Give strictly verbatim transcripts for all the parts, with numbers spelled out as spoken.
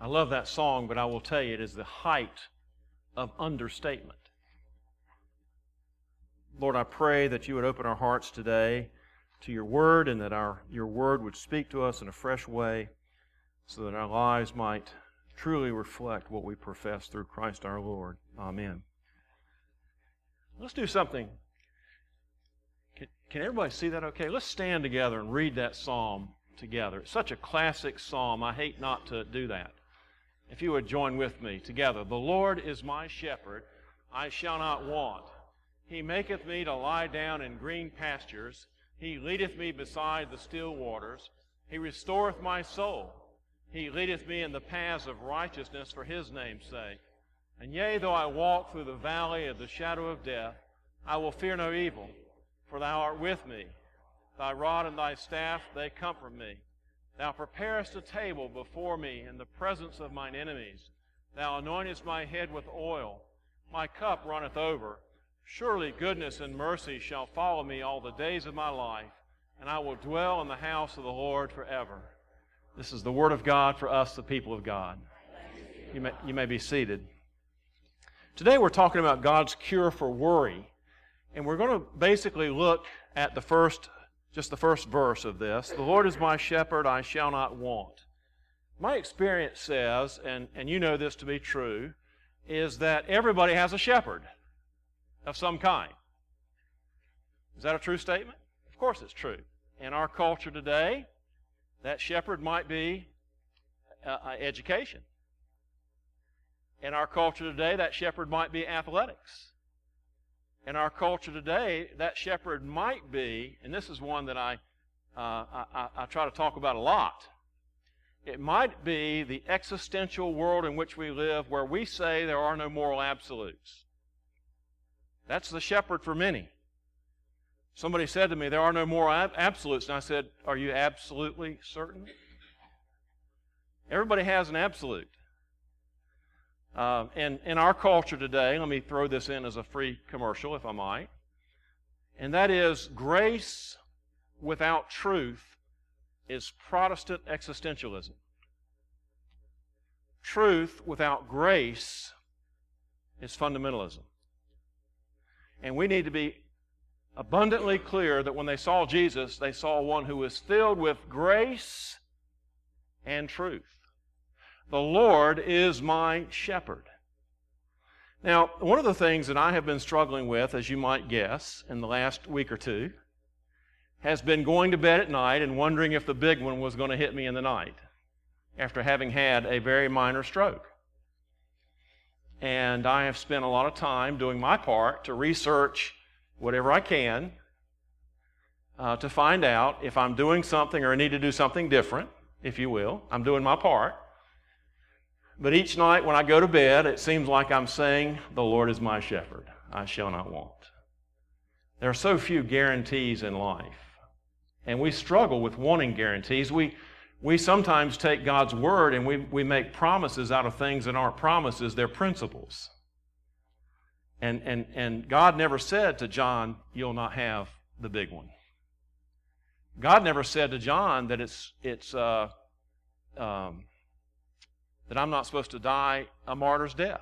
I love that song, but I will tell you it is the height of understatement. Lord, I pray that you would open our hearts today to your word and that our your word would speak to us in a fresh way so that our lives might truly reflect what we profess through Christ our Lord. Amen. Let's do something. Can, can everybody see that okay? Let's stand together and read that psalm together. It's such a classic psalm. I hate not to do that. If you would join with me together. The Lord is my shepherd, I shall not want. He maketh me to lie down in green pastures. He leadeth me beside the still waters. He restoreth my soul. He leadeth me in the paths of righteousness for his name's sake. And yea, though I walk through the valley of the shadow of death, I will fear no evil, for thou art with me. Thy rod and thy staff, they comfort me. Thou preparest a table before me in the presence of mine enemies. Thou anointest my head with oil. My cup runneth over. Surely goodness and mercy shall follow me all the days of my life, and I will dwell in the house of the Lord forever. This is the word of God for us, the people of God. You may, you may be seated. Today we're talking about God's cure for worry, and we're going to basically look at the first Just the first verse of this. The Lord is my shepherd, I shall not want. My experience says, and, and you know this to be true, is that everybody has a shepherd of some kind. Is that a true statement? Of course it's true. In our culture today, that shepherd might be uh, education. In our culture today, that shepherd might be athletics. In our culture today, that shepherd might be, and this is one that I, uh, I, I try to talk about a lot, it might be the existential world in which we live where we say there are no moral absolutes. That's the shepherd for many. Somebody said to me, there are no moral ab- absolutes, and I said, are you absolutely certain? Everybody has an absolute. Uh, and in our culture today, let me throw this in as a free commercial, if I might, and that is grace without truth is Protestant existentialism. Truth without grace is fundamentalism. And we need to be abundantly clear that when they saw Jesus, they saw one who was filled with grace and truth. The Lord is my shepherd. Now, one of the things that I have been struggling with, as you might guess, in the last week or two, has been going to bed at night and wondering if the big one was going to hit me in the night after having had a very minor stroke. And I have spent a lot of time doing my part to research whatever I can uh, to find out if I'm doing something or I need to do something different, if you will. I'm doing my part. But each night when I go to bed, it seems like I'm saying, the Lord is my shepherd, I shall not want. There are so few guarantees in life, and we struggle with wanting guarantees. We we sometimes take God's word and we, we make promises out of things that aren't promises, they're principles. And, and, and God never said to John, you'll not have the big one. God never said to John that it's it's uh, um, that I'm not supposed to die a martyr's death.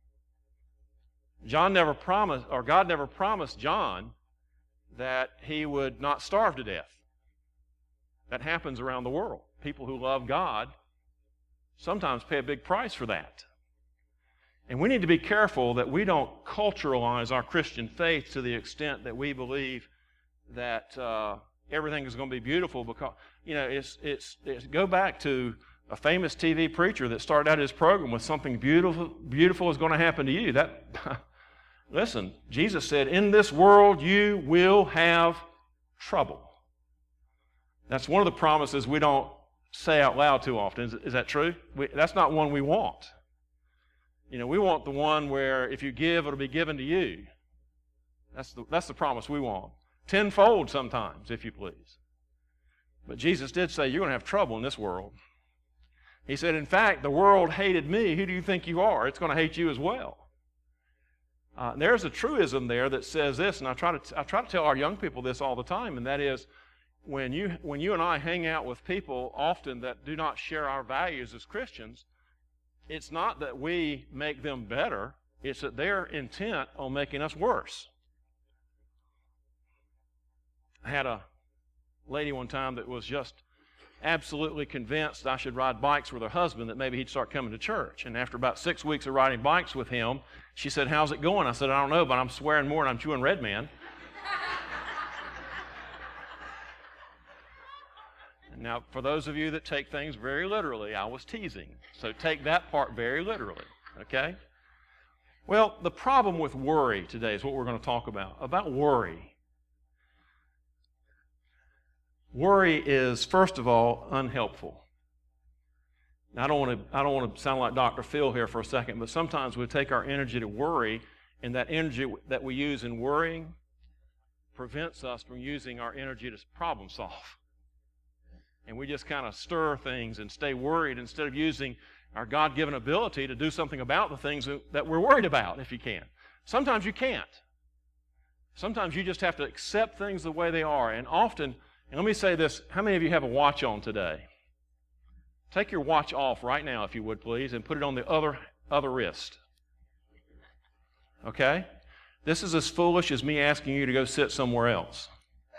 John never promised, or God never promised John that he would not starve to death. That happens around the world. People who love God sometimes pay a big price for that. And we need to be careful that we don't culturalize our Christian faith to the extent that we believe that uh, everything is going to be beautiful because, you know, it's, it's, it's go back to a famous T V preacher that started out his program with something beautiful, beautiful is going to happen to you. That, listen, Jesus said, in this world you will have trouble. That's one of the promises we don't say out loud too often. Is, is that true? We, that's not one we want. You know, we want the one where if you give, it'll be given to you. That's the, that's the promise we want. Tenfold sometimes, if you please. But Jesus did say, you're going to have trouble in this world. He said, in fact, the world hated me. Who do you think you are? It's going to hate you as well. Uh, there's a truism there that says this, and I try to I try to tell our young people this all the time, and that is, when you when you and I hang out with people often that do not share our values as Christians, it's not that we make them better, it's that they're intent on making us worse. I had a lady one time that was just absolutely convinced I should ride bikes with her husband, that maybe he'd start coming to church. And after about six weeks of riding bikes with him, she said, "How's it going?" I said, "I don't know, but I'm swearing more than I'm chewing Red Man." Now, for those of you that take things very literally, I was teasing. So take that part very literally, okay? Well, the problem with worry today is what we're going to talk about. About worry. Worry is, first of all, unhelpful. Now, I don't want to, I don't want to sound like Doctor Phil here for a second, but sometimes we take our energy to worry, and that energy that we use in worrying prevents us from using our energy to problem solve. And we just kind of stir things and stay worried instead of using our God-given ability to do something about the things that we're worried about, if you can. Sometimes you can't. Sometimes you just have to accept things the way they are. And often, and let me say this, how many of you have a watch on today? Take your watch off right now, if you would, please, and put it on the other, other wrist. Okay? This is as foolish as me asking you to go sit somewhere else.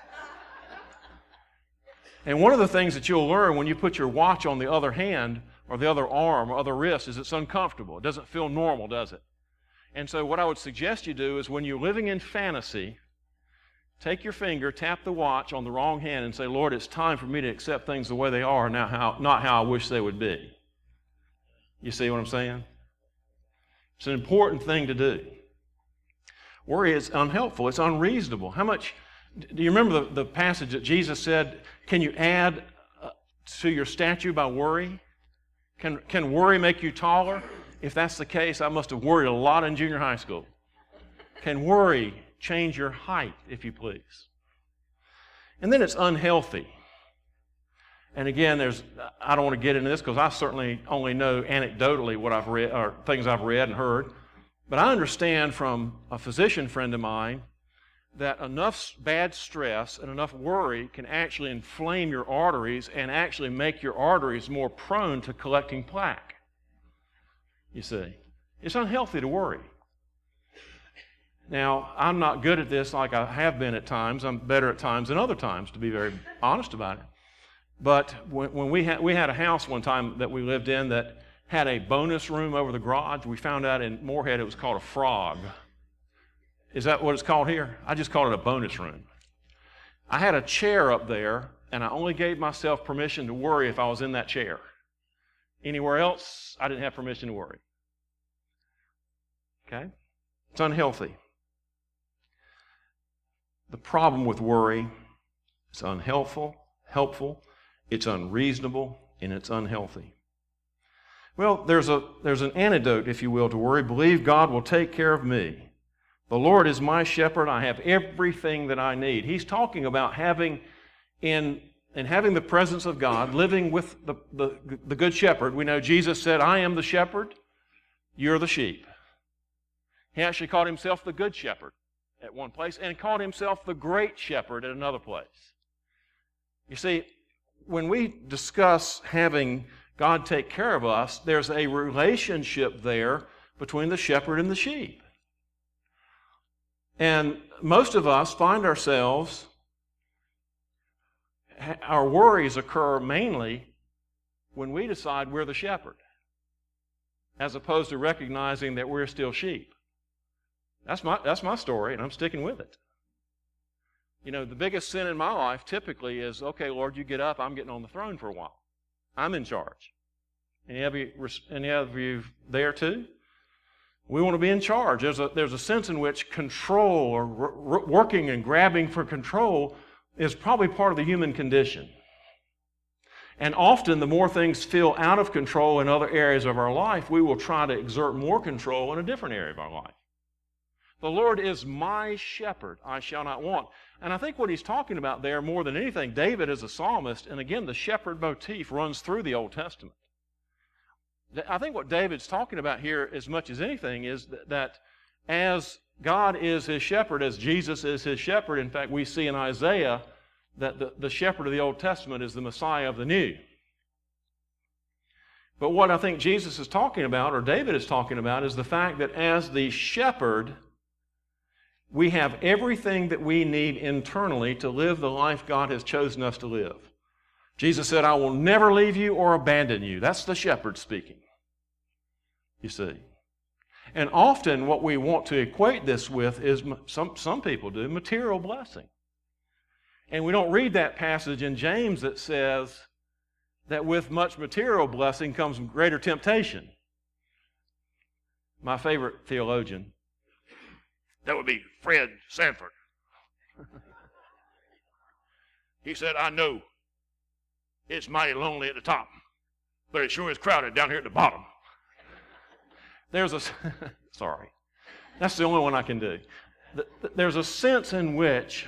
And one of the things that you'll learn when you put your watch on the other hand or the other arm or other wrist is it's uncomfortable. It doesn't feel normal, does it? And so what I would suggest you do is when you're living in fantasy, take your finger, tap the watch on the wrong hand and say, "Lord, it's time for me to accept things the way they are, now how, not how I wish they would be." You see what I'm saying? It's an important thing to do. Worry is unhelpful. It's unreasonable. How much... Do you remember the, the passage that Jesus said, can you add uh, to your stature by worry? Can, can worry make you taller? If that's the case, I must have worried a lot in junior high school. Can worry change your height, if you please? And then it's unhealthy. And again, there's I don't want to get into this because I certainly only know anecdotally what I've read, or things I've read and heard. But I understand from a physician friend of mine that enough bad stress and enough worry can actually inflame your arteries and actually make your arteries more prone to collecting plaque. You see, it's unhealthy to worry. Now, I'm not good at this like I have been at times. I'm better at times than other times, to be very honest about it. But when, when we had we had a house one time that we lived in that had a bonus room over the garage, we found out in Moorhead it was called a frog. Is that what it's called here? I just called it a bonus room. I had a chair up there, and I only gave myself permission to worry if I was in that chair. Anywhere else, I didn't have permission to worry. Okay? It's unhealthy. The problem with worry, it's unhelpful, helpful, it's unreasonable, and it's unhealthy. Well, there's a there's an antidote, if you will, to worry. Believe God will take care of me. The Lord is my shepherd. I have everything that I need. He's talking about having in, in having the presence of God, living with the, the, the good shepherd. We know Jesus said, "I am the shepherd, you're the sheep." He actually called himself the good shepherd at one place and called himself the great shepherd at another place. You see, when we discuss having God take care of us, there's a relationship there between the shepherd and the sheep. And most of us find ourselves, our worries occur mainly when we decide we're the shepherd, as opposed to recognizing that we're still sheep. That's my, that's my story, and I'm sticking with it. You know, the biggest sin in my life typically is, okay, Lord, you get up, I'm getting on the throne for a while. I'm in charge. Any of you, any of you there too? We want to be in charge. There's a, there's a sense in which control or r- working and grabbing for control is probably part of the human condition. And often the more things feel out of control in other areas of our life, we will try to exert more control in a different area of our life. The Lord is my shepherd, I shall not want. And I think what he's talking about there more than anything, David is a psalmist, and again, the shepherd motif runs through the Old Testament. I think what David's talking about here as much as anything is that, that as God is his shepherd, as Jesus is his shepherd, in fact, we see in Isaiah that the, the shepherd of the Old Testament is the Messiah of the New. But what I think Jesus is talking about, or David is talking about, is the fact that as the shepherd, we have everything that we need internally to live the life God has chosen us to live. Jesus said, I will never leave you or abandon you. That's the shepherd speaking, you see. And often what we want to equate this with is, some, some people do, material blessing. And we don't read that passage in James that says that with much material blessing comes greater temptation. My favorite theologian, that would be Fred Sanford. He said, I know it's mighty lonely at the top, but it sure is crowded down here at the bottom. There's a, sorry, that's the only one I can do. There's a sense in which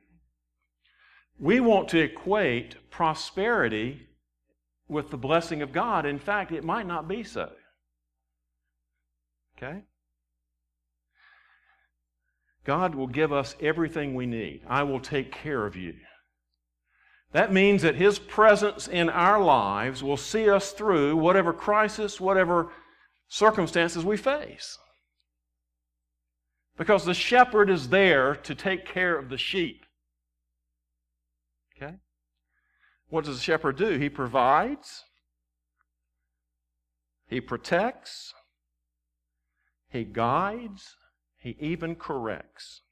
we want to equate prosperity with the blessing of God. In fact, it might not be so. Okay? God will give us everything we need. I will take care of you. That means that His presence in our lives will see us through whatever crisis, whatever circumstances we face. Because the shepherd is there to take care of the sheep. Okay? What does the shepherd do? He provides. He protects. He guides. He even corrects.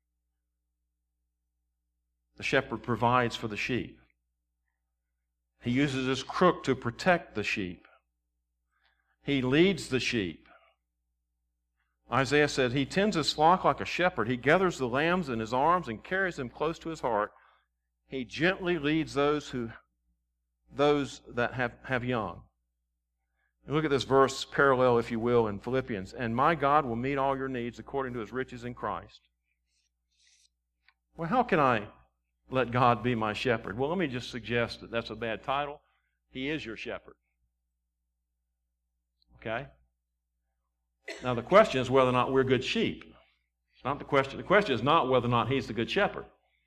The shepherd provides for the sheep. He uses his crook to protect the sheep. He leads the sheep. Isaiah said, He tends his flock like a shepherd. He gathers the lambs in His arms and carries them close to His heart. He gently leads those who, those that have, have young. And look at this verse parallel, if you will, in Philippians. And my God will meet all your needs according to His riches in Christ. Well, how can I let God be my shepherd? Well, let me just suggest that that's a bad title. He is your shepherd. Okay? Now the question is whether or not we're good sheep. It's not the question. The question is not whether or not He's the good shepherd.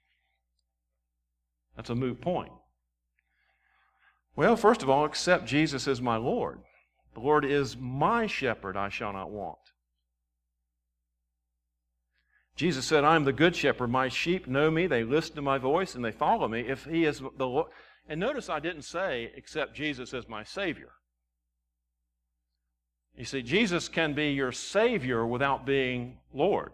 That's a moot point. Well, first of all, accept Jesus as my Lord. The Lord is my shepherd, I shall not want. Jesus said, I am the good shepherd. My sheep know me, they listen to my voice, and they follow me. If He is the Lord. And notice I didn't say, accept Jesus as my Savior. You see, Jesus can be your Savior without being Lord.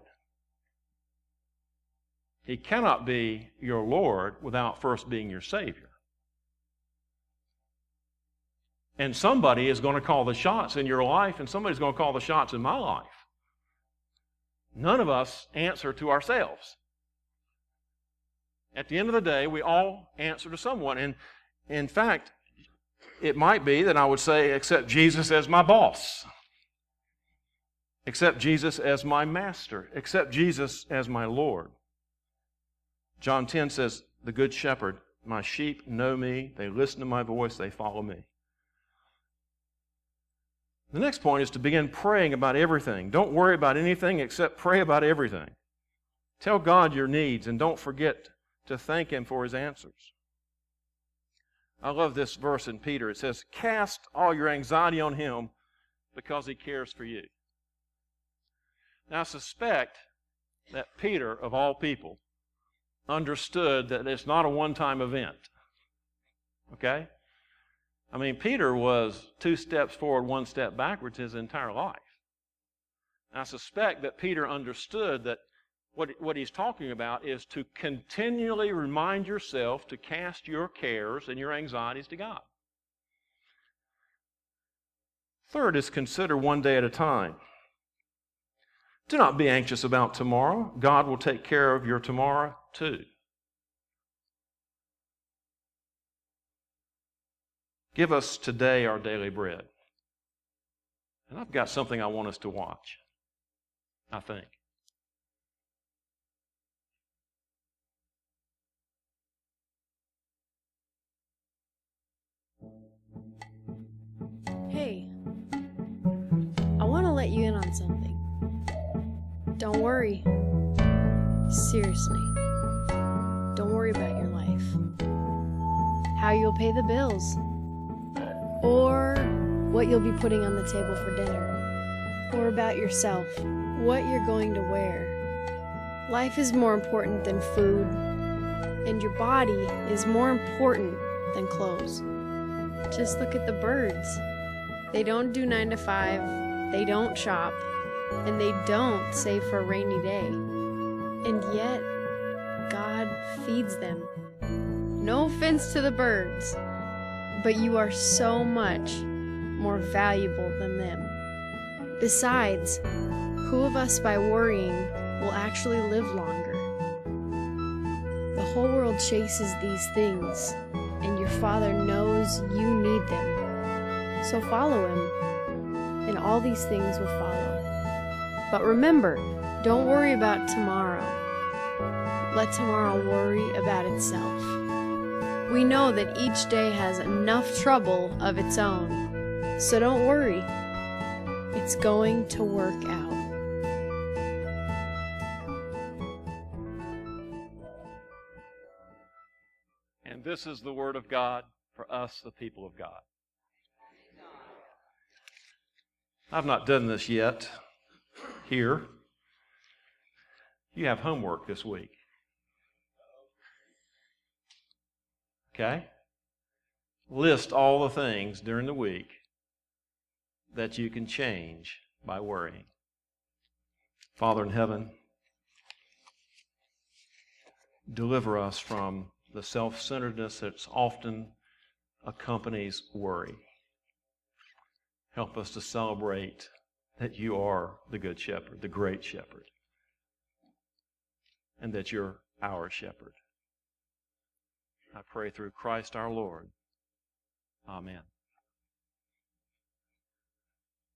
He cannot be your Lord without first being your Savior. And somebody is going to call the shots in your life, and somebody's going to call the shots in my life. None of us answer to ourselves. At the end of the day, we all answer to someone. And in fact, it might be that I would say, accept Jesus as my boss. Accept Jesus as my master. Accept Jesus as my Lord. John ten says, the good shepherd, my sheep know me, they listen to my voice, they follow me. The next point is to begin praying about everything. Don't worry about anything except pray about everything. Tell God your needs and don't forget to thank Him for His answers. I love this verse in Peter. It says, cast all your anxiety on Him because He cares for you. Now I suspect that Peter, of all people, understood that it's not a one-time event. Okay? I mean, Peter was two steps forward, one step backwards his entire life. And I suspect that Peter understood that what, what he's talking about is to continually remind yourself to cast your cares and your anxieties to God. Third is consider one day at a time. Do not be anxious about tomorrow. God will take care of your tomorrow too. Give us today our daily bread. And I've got something I want us to watch, I think. Hey, I want to let you in on something. Don't worry. Seriously. Don't worry about your life. How you'll pay the bills. Or what you'll be putting on the table for dinner, or about yourself, what you're going to wear. Life is more important than food, and your body is more important than clothes. Just look at the birds. They don't do nine to five, they don't shop, and they don't save for a rainy day. And yet, God feeds them. No offense to the birds, but you are so much more valuable than them. Besides, who of us by worrying will actually live longer? The whole world chases these things, and your Father knows you need them. So follow Him, and all these things will follow. But remember, don't worry about tomorrow. Let tomorrow worry about itself. We know that each day has enough trouble of its own, so don't worry. It's going to work out. And this is the word of God for us, the people of God. I've not done this yet here. You have homework this week. Okay? List all the things during the week that you can change by worrying. Father in heaven, deliver us from the self-centeredness that often accompanies worry. Help us to celebrate that you are the good shepherd, the great shepherd, and that you're our shepherd. I pray through Christ our Lord. Amen.